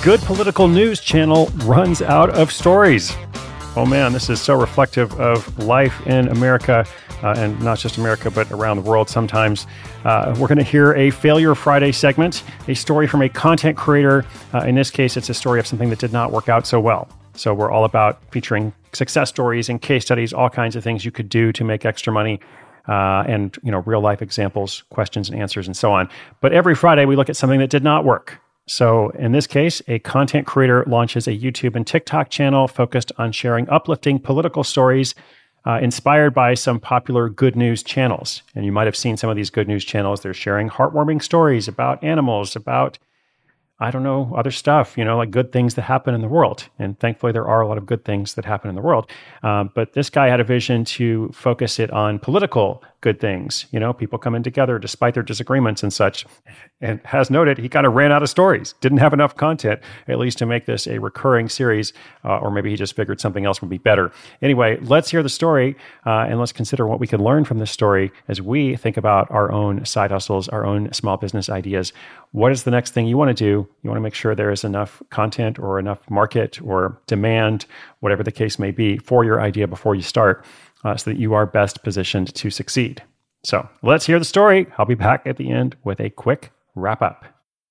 Good Political News channel runs out of stories. Oh man, this is so reflective of life in America, and not just America, but around the world sometimes. We're going to hear a Failure Friday segment, a story from a content creator. In this case, it's a story of something that did not work out so well. So we're all about featuring success stories and case studies, all kinds of things you could do to make extra money, and real life examples, questions and answers, and so on. But every Friday, we look at something that did not work. So in this case, a content creator launches a YouTube and TikTok channel focused on sharing uplifting political stories inspired by some popular good news channels. And you might have seen some of these good news channels. They're sharing heartwarming stories about animals, about, other stuff, like good things that happen in the world. And thankfully, there are a lot of good things that happen in the world. But this guy had a vision to focus it on political good things, people coming together despite their disagreements and such. And as noted, he kind of ran out of stories, didn't have enough content, at least to make this a recurring series, or maybe he just figured something else would be better. Anyway, let's hear the story, and let's consider what we can learn from this story as we think about our own side hustles, our own small business ideas. What is the next thing you want to do? You want to make sure there is enough content or enough market or demand, whatever the case may be, for your idea before you start, so that you are best positioned to succeed. So let's hear the story. I'll be back at the end with a quick wrap up.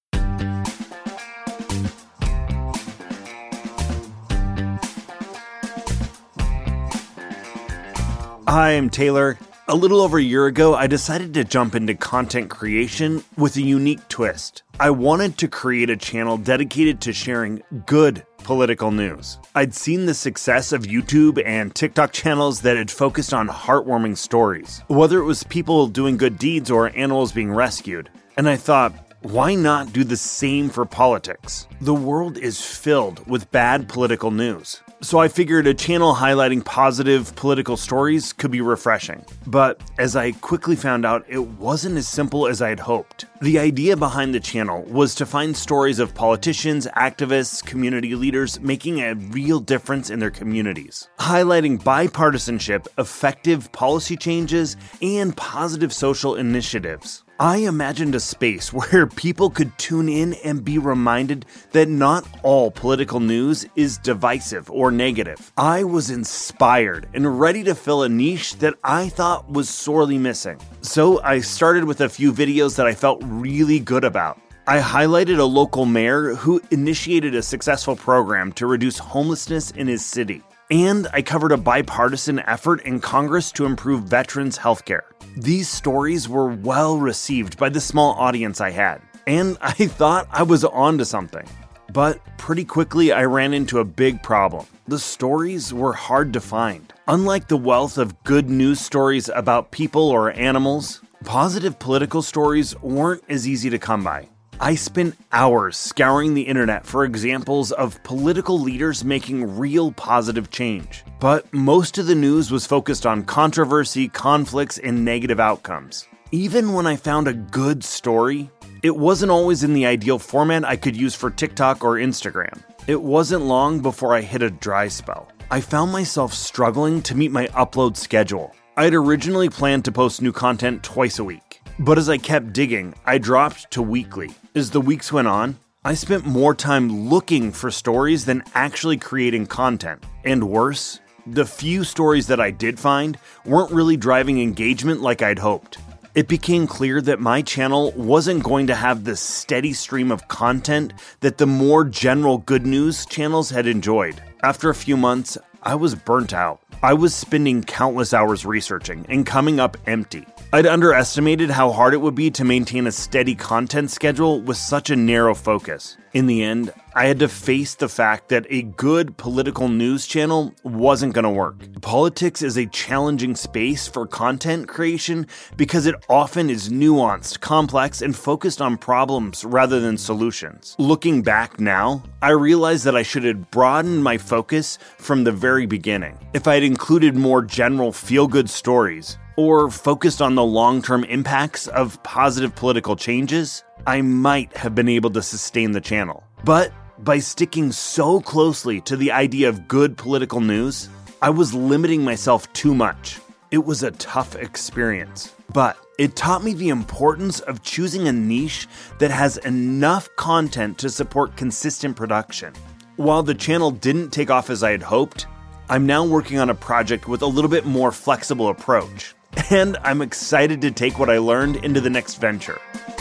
Hi, I'm Taylor. A little over a year ago, I decided to jump into content creation with a unique twist. I wanted to create a channel dedicated to sharing good political news. I'd seen the success of YouTube and TikTok channels that had focused on heartwarming stories, whether it was people doing good deeds or animals being rescued. And I thought, why not do the same for politics? The world is filled with bad political news. So I figured a channel highlighting positive political stories could be refreshing. But as I quickly found out, it wasn't as simple as I had hoped. The idea behind the channel was to find stories of politicians, activists, community leaders making a real difference in their communities, highlighting bipartisanship, effective policy changes, and positive social initiatives. I imagined a space where people could tune in and be reminded that not all political news is divisive or negative. I was inspired and ready to fill a niche that I thought was sorely missing. So I started with a few videos that I felt really good about. I highlighted a local mayor who initiated a successful program to reduce homelessness in his city. And I covered a bipartisan effort in Congress to improve veterans' healthcare. These stories were well received by the small audience I had, and I thought I was onto something. But pretty quickly, I ran into a big problem. The stories were hard to find. Unlike the wealth of good news stories about people or animals, positive political stories weren't as easy to come by. I spent hours scouring the internet for examples of political leaders making real positive change. But most of the news was focused on controversy, conflicts, and negative outcomes. Even when I found a good story, it wasn't always in the ideal format I could use for TikTok or Instagram. It wasn't long before I hit a dry spell. I found myself struggling to meet my upload schedule. I had originally planned to post new content twice a week. But as I kept digging, I dropped to weekly. As the weeks went on, I spent more time looking for stories than actually creating content. And worse, the few stories that I did find weren't really driving engagement like I'd hoped. It became clear that my channel wasn't going to have the steady stream of content that the more general good news channels had enjoyed. After a few months, I was burnt out. I was spending countless hours researching and coming up empty. I'd underestimated how hard it would be to maintain a steady content schedule with such a narrow focus. In the end, I had to face the fact that a good political news channel wasn't going to work. Politics is a challenging space for content creation because it often is nuanced, complex, and focused on problems rather than solutions. Looking back now, I realize that I should have broadened my focus from the very beginning. If I had included more general feel-good stories, or focused on the long-term impacts of positive political changes, I might have been able to sustain the channel. But by sticking so closely to the idea of good political news, I was limiting myself too much. It was a tough experience, but it taught me the importance of choosing a niche that has enough content to support consistent production. While the channel didn't take off as I had hoped, I'm now working on a project with a little bit more flexible approach, and I'm excited to take what I learned into the next venture.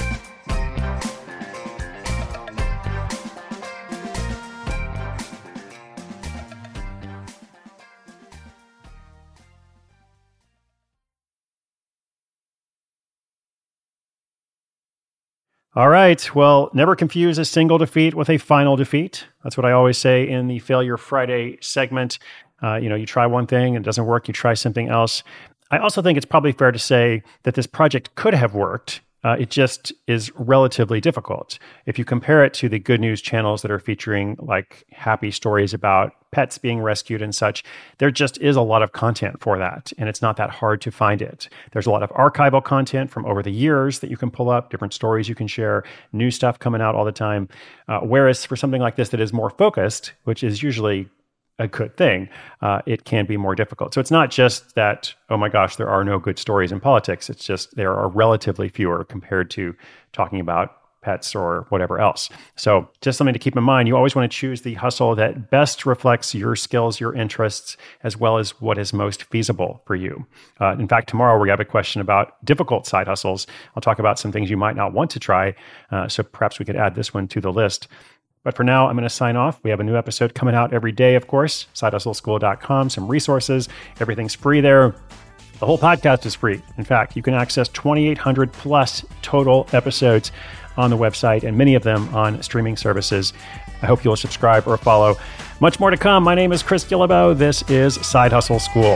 All right. Well, never confuse a single defeat with a final defeat. That's what I always say in the Failure Friday segment. You try one thing and it doesn't work, you try something else. I also think it's probably fair to say that this project could have worked. It just is relatively difficult. If you compare it to the good news channels that are featuring like happy stories about pets being rescued and such, there just is a lot of content for that. And it's not that hard to find it. There's a lot of archival content from over the years that you can pull up, different stories you can share, new stuff coming out all the time. Whereas for something like this that is more focused, which is usually a good thing, it can be more difficult. So it's not just that, oh my gosh, there are no good stories in politics. It's just there are relatively fewer compared to talking about pets or whatever else. So just something to keep in mind. You always want to choose the hustle that best reflects your skills, your interests, as well as what is most feasible for you. In fact, tomorrow we have a question about difficult side hustles. I'll talk about some things you might not want to try. So perhaps we could add this one to the list. But for now, I'm going to sign off. We have a new episode coming out every day, of course. SideHustleSchool.com, some resources. Everything's free there. The whole podcast is free. In fact, you can access 2,800 plus total episodes on the website and many of them on streaming services. I hope you'll subscribe or follow. Much more to come. My name is Chris Guillebeau. This is Side Hustle School.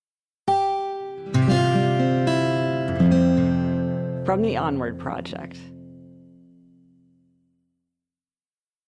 From the Onward Project.